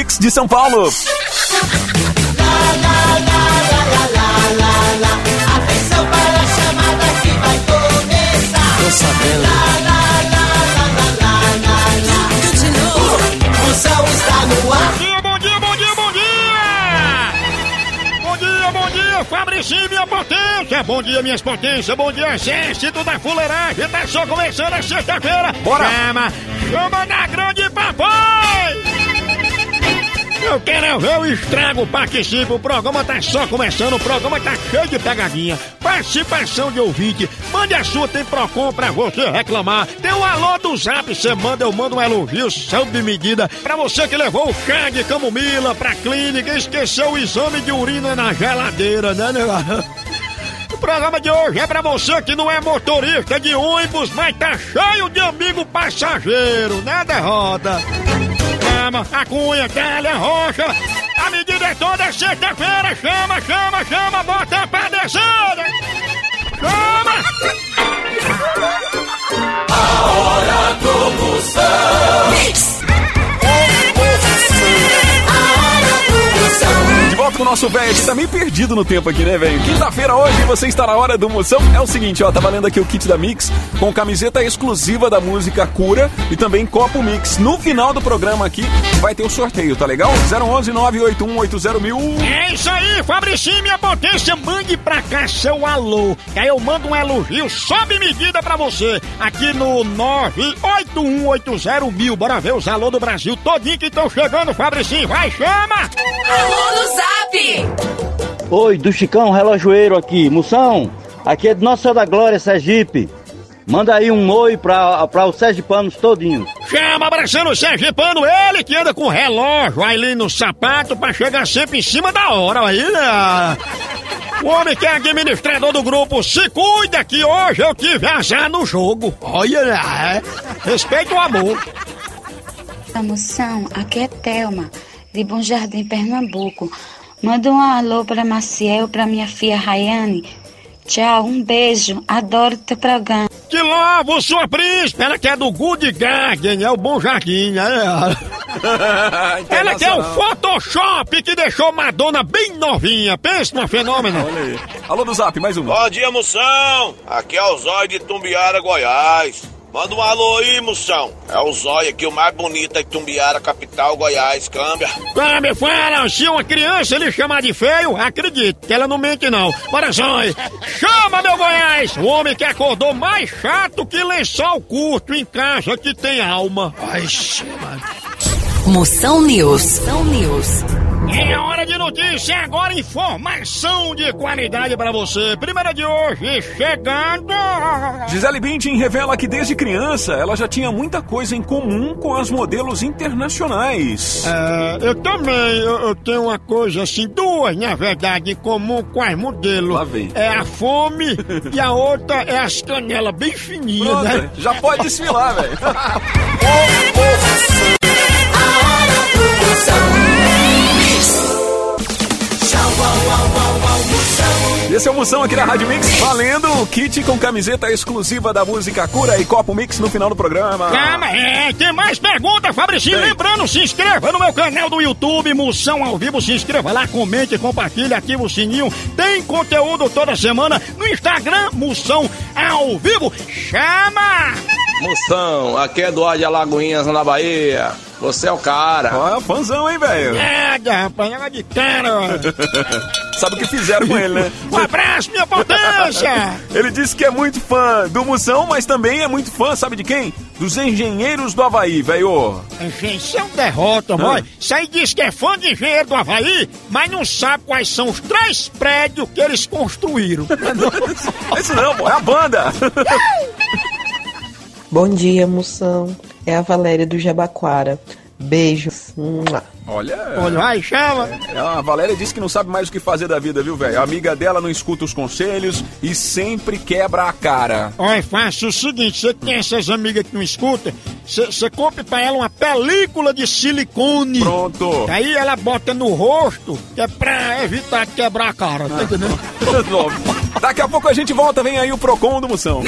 Mix de São Paulo. Atenção para a chamada que vai começar. Tô sabendo. Moção está no ar. Bom dia. Bom dia, Fabricinho, minha potência. Bom dia, minhas potências. Bom dia, exército da fuleiragem. Tá só começando a sexta-feira. Bora. Chama na grande papai. Eu quero ver o estrago, participe. O programa tá só começando, o programa tá cheio de pegadinha. Participação de ouvinte. Mande a sua, tem Procon pra você reclamar. Tem o alô do Zap, você manda, eu mando um elogio sob medida. Pra você que levou o chá de camomila pra clínica e esqueceu o exame de urina na geladeira, né, negócio? O programa de hoje é pra você que não é motorista de ônibus, mas tá cheio de amigo passageiro, né, derrota? Chama, a Cunha, Cália, Rocha. A medida é toda sexta-feira. Chama, bota pra descer. Chama! A hora do Moção. De volta com o nosso velho, a gente tá meio perdido no tempo aqui, né, velho? Quinta-feira hoje, você está na hora do Moção. É o seguinte, ó, tá valendo aqui o kit da Mix com camiseta exclusiva da música Cura e também copo Mix. No final do programa aqui vai ter o sorteio, tá legal? 011-981-801000. É isso aí, Fabricinho, minha potência, mande pra cá seu alô. Que aí eu mando um elogio sob medida pra você. Aqui no 981801000. Bora ver os alô do Brasil todinho que estão chegando, Fabricinho. Vai, chama! Alô do Zap! Oi, do Chicão Relojoeiro aqui. Moção, aqui é de Nossa Senhora da Glória, Sergipe. Manda aí um oi pra os sergipanos todinhos. Chama, abraçando o sergipano, ele que anda com relógio ali no sapato pra chegar sempre em cima da hora. Aí, né? O homem que é administrador do grupo, se cuida que hoje eu tive azar no jogo. Olha, né? Respeita o amor. Moção, aqui é Thelma, de Bom Jardim, Pernambuco. Manda um alô pra Maciel, pra minha filha Rayane. Tchau, um beijo, adoro teu programa. Te louvo, sua príncipe, ela que é do Good Garden, é o Bom Jardim, né? Ela que é o Photoshop que deixou Madonna bem novinha, pensa no fenômeno. Olha aí. Alô do Zap, mais um. Bom dia, Moção. Aqui é o Zóio de Tumbiara, Goiás. Manda um alô aí, Moção. É o Zóio aqui, o mais bonito de Tumbiara, capital, Goiás. Câmbia. Câmbia, fala. Se uma criança ele chamar de feio, acredite, que ela não mente não. Bora, Zóio. Chama, meu Goiás. O homem que acordou mais chato que lençol curto em casa que tem alma. Ai, mano. Moção News. É hora de notícia, agora informação de qualidade pra você. Primeira de hoje, chegando... Gisele Bündchen revela que desde criança ela já tinha muita coisa em comum com as modelos internacionais. Eu também, eu tenho uma coisa assim, duas na verdade, em comum com as modelos. Lá vem. É a fome e a outra é as canelas bem fininhas, Pronto, né? já pode desfilar, velho. Esse é o Moção aqui na Rádio Mix, valendo o kit com camiseta exclusiva da música Cura e copo Mix no final do programa. Calma, tem mais perguntas, Fabricinho. Lembrando, se inscreva no meu canal do YouTube, Moção ao Vivo. Se inscreva lá, comente, compartilhe, ativa o sininho. Tem conteúdo toda semana no Instagram, Moção ao Vivo. Chama! Moção, aqui é Eduardo de Alagoinhas, na Bahia. Você é o cara. Ó, fãzão, hein, velho? Rapaz, ela de cara. Sabe o que fizeram com ele, né? Um abraço, minha potência! Ele disse que é muito fã do Moção, mas também é muito fã, sabe de quem? Dos Engenheiros do Havaí, velho. Isso é um derrota, boy. Isso aí diz que é fã de Engenheiro do Havaí, mas não sabe quais são os 3 prédios que eles construíram. Isso não, pô, é a banda. Bom dia, Moção. É a Valéria do Jabaquara. Beijos. Olha, vai, chama. A Valéria disse que não sabe mais o que fazer da vida, viu, velho? A amiga dela não escuta os conselhos e sempre quebra a cara. Olha, faça o seguinte, você tem essas amigas que não escutam, você compra pra ela uma película de silicone. Pronto. Aí ela bota no rosto, que é pra evitar de quebrar a cara, tá entendendo? Daqui a pouco a gente volta, vem aí o Procon do Moção.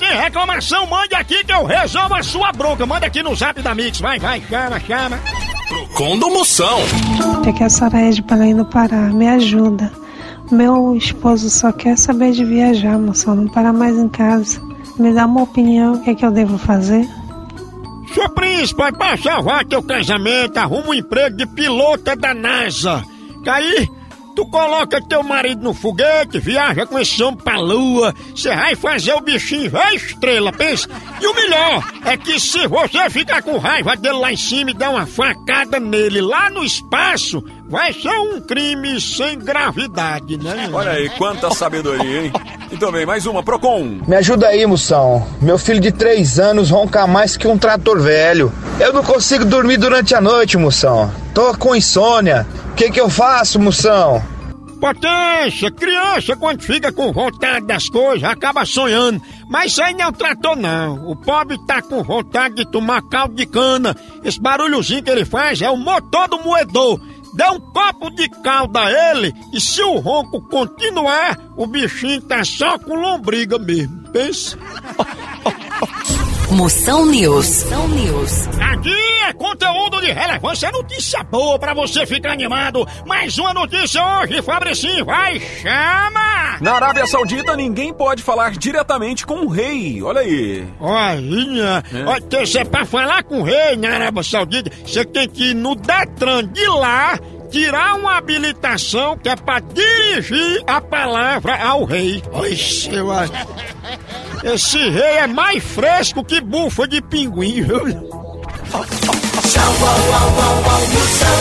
tem reclamação, mande aqui que eu resolvo a sua bronca. Manda aqui no zap da Mix. Vai, chama. Procon do Moção. É que a Soraia para ir no Pará, me ajuda. Meu esposo só quer saber de viajar, Moção, não parar mais em casa. Me dá uma opinião, o que é que eu devo fazer? Seu príncipe, pra salvar teu casamento, arruma um emprego de pilota da NASA. Que aí, tu coloca teu marido no foguete, viaja com esse homem pra lua, você vai fazer o bichinho ver a estrela, pensa? E o melhor é que se você ficar com raiva dele lá em cima e der uma facada nele lá no espaço, vai ser um crime sem gravidade, né? Olha aí, quanta sabedoria, hein? Então bem, mais uma, Procon. Me ajuda aí, Moção. Meu filho de 3 anos ronca mais que um trator velho. Eu não consigo dormir durante a noite, Moção. Tô com insônia. O que eu faço, Moção? Potência, criança quando fica com vontade das coisas acaba sonhando. Mas isso aí não é um trator não. O pobre tá com vontade de tomar caldo de cana. Esse barulhozinho que ele faz é o motor do moedor. Dá um copo de caldo a ele e se o ronco continuar, o bichinho tá só com lombriga mesmo. Pensa? Moção News. Aqui é conteúdo de relevância, notícia boa pra você ficar animado. Mais uma notícia hoje, Fabricinho, vai, chama! Na Arábia Saudita, ninguém pode falar diretamente com o rei. Olha aí. Olha, você pra falar com o rei na Arábia Saudita, você tem que ir no Detran de lá, tirar uma habilitação que é pra dirigir a palavra ao rei. Oxe, eu acho. Esse rei é mais fresco que bufa de pinguim, viu? Tchau, Moção.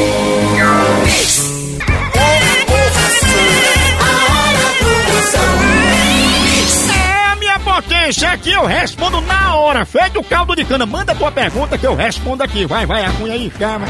É, minha potência, aqui eu respondo na hora, feito o caldo de cana. Manda tua pergunta que eu respondo aqui. Vai, a cunha aí, chama.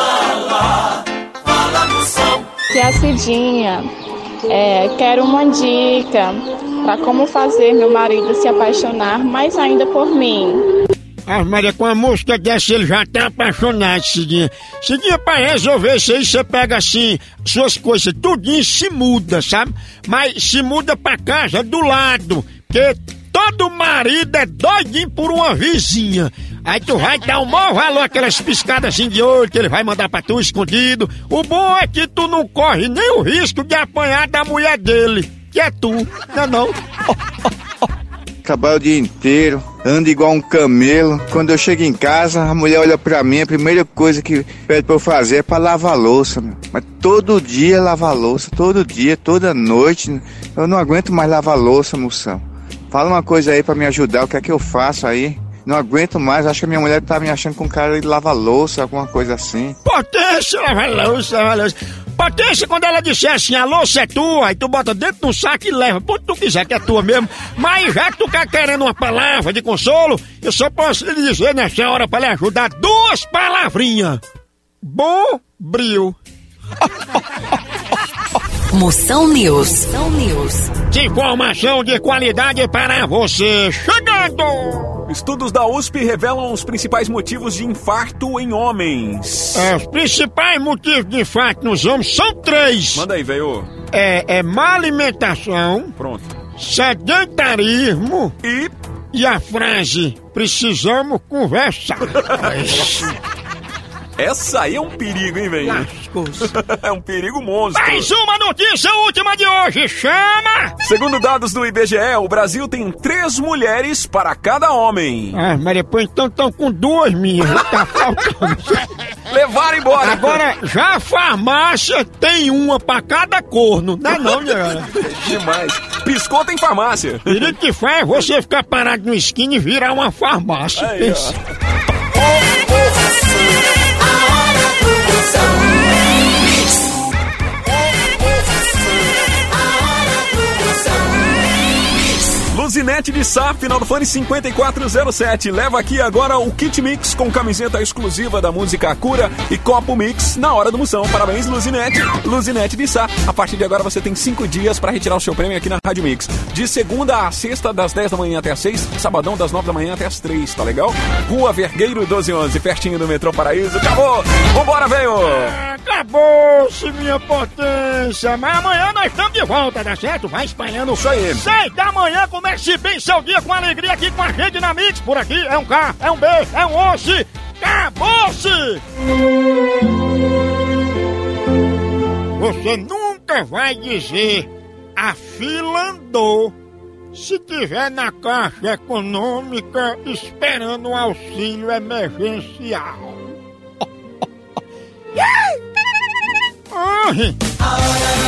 Fala, Moção. Que a Cidinha, quero uma dica para como fazer meu marido se apaixonar mais ainda por mim. Ah, Maria, com a música dessa ele já tá apaixonado, Cidinha. Cidinha, pra resolver isso aí, você pega assim, suas coisas tudinho e se muda, sabe? Mas se muda pra casa do lado, porque todo marido é doidinho por uma vizinha. Aí tu vai dar o maior valor aquelas piscadas assim de olho que ele vai mandar pra tu escondido. O bom é que tu não corre nem o risco de apanhar da mulher dele, que é tu, não é não? Trabalho o dia inteiro, ando igual um camelo. Quando eu chego em casa, a mulher olha pra mim, a primeira coisa que pede pra eu fazer é pra lavar a louça, meu. Mas todo dia lavar a louça, todo dia, toda noite. Eu não aguento mais lavar a louça, Moção. Fala uma coisa aí pra me ajudar, o que é que eu faço aí? Não aguento mais, acho que a minha mulher tá me achando com cara de lavar louça, alguma coisa assim. Potência, lavar louça. Potência, quando ela disser assim, a louça é tua, aí tu bota dentro do saco e leva, pô, tu quiser que é tua mesmo. Mas já que tu tá querendo uma palavra de consolo, eu só posso lhe dizer nessa hora pra lhe ajudar 2 palavrinhas. Bom brilho. Moção News. Informação de qualidade para você. Chegando! Estudos da USP revelam os principais motivos de infarto em homens. Os principais motivos de infarto nos homens são 3. Manda aí, velho. É má alimentação. Pronto. Sedentarismo. E a frase, precisamos conversar. Essa aí é um perigo, hein, velho? É um perigo monstro. Mais uma notícia última de hoje, chama! Segundo dados do IBGE, o Brasil tem 3 mulheres para cada homem. Ah, mas depois então estão com 2 minhas, tá faltando. Levaram embora. Agora, já a farmácia tem uma para cada corno, não é não, galera? Demais. Piscou, tem farmácia. Perigo que faz você ficar parado no esquina e virar uma farmácia. Aí, Luzinete de Sá, final do fone 5407. Leva aqui agora o Kit Mix com camiseta exclusiva da música Cura e copo Mix na hora do Moção. Parabéns, Luzinete. Luzinete de Sá. A partir de agora você tem 5 dias para retirar o seu prêmio aqui na Rádio Mix. De segunda a sexta, das 10 da manhã até as 6. Sabadão, das 9 da manhã até as 3, tá legal? Rua Vergueiro 1211, pertinho do metrô Paraíso. Acabou! Vambora, velho! Acabou-se, minha potência. Mas amanhã nós estamos de volta, tá certo? Vai espalhando. Isso aí. 6 da manhã, comece bem seu dia com alegria aqui com a gente na Mix. Por aqui é um K, é um B, é um osso. Acabou-se! Você nunca vai dizer a fila andou se tiver na Caixa Econômica esperando um auxílio emergencial. A hora